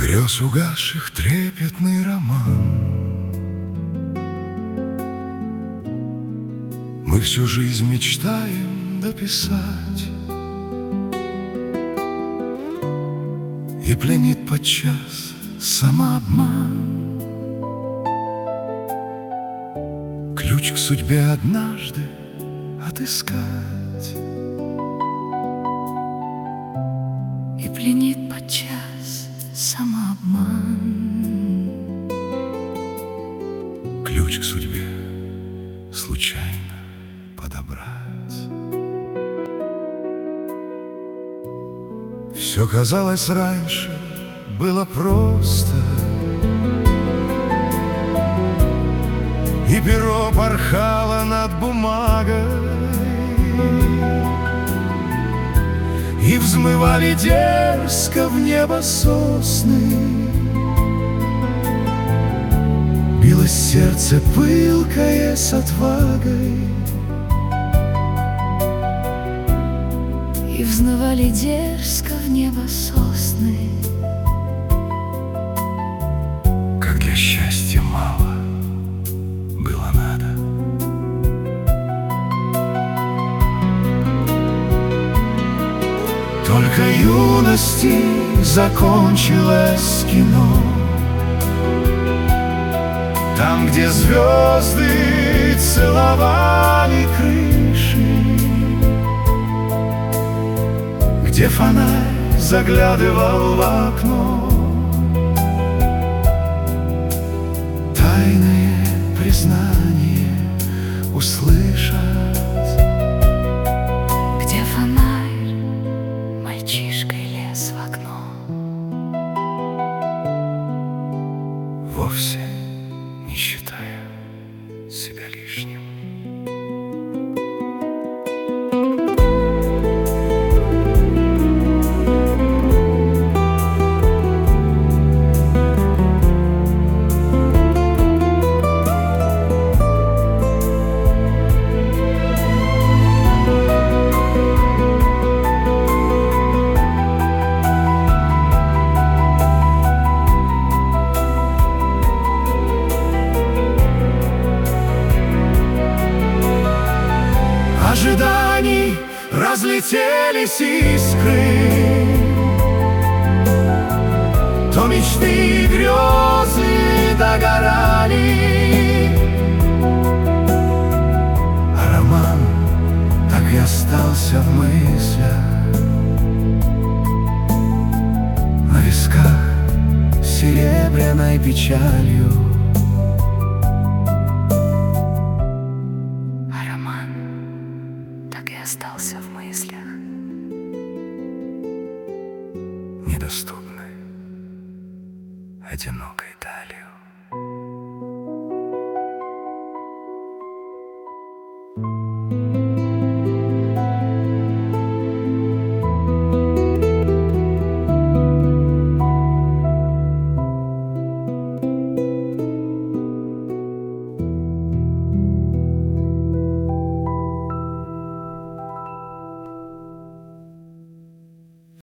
Грез угасших трепетный роман. Мы всю жизнь мечтаем дописать, и пленит подчас самообман. Ключ к судьбе однажды отыскать, и пленит подчас самообман. Ключ к судьбе случайно подобрать. Все казалось раньше было просто, и перо порхало над бумагой, и взмывали дерзко в небо сосны. Билось сердце пылкое с отвагой, и взмывали дерзко в небо сосны. Как для счастья мало было надо. Только юности закончилось кино, там, где звезды целовали крыши, где фонарь заглядывал в окно. Тайное признание услышать, Где фонарь мальчишкой лез в окно. вовсе не считая себя лишним. Ожиданий разлетелись искры, то мечты и грезы догорали, а роман так и остался в мыслях. На висках серебряной печалью, Так и остался в мыслях. недоступной, одинокой дали.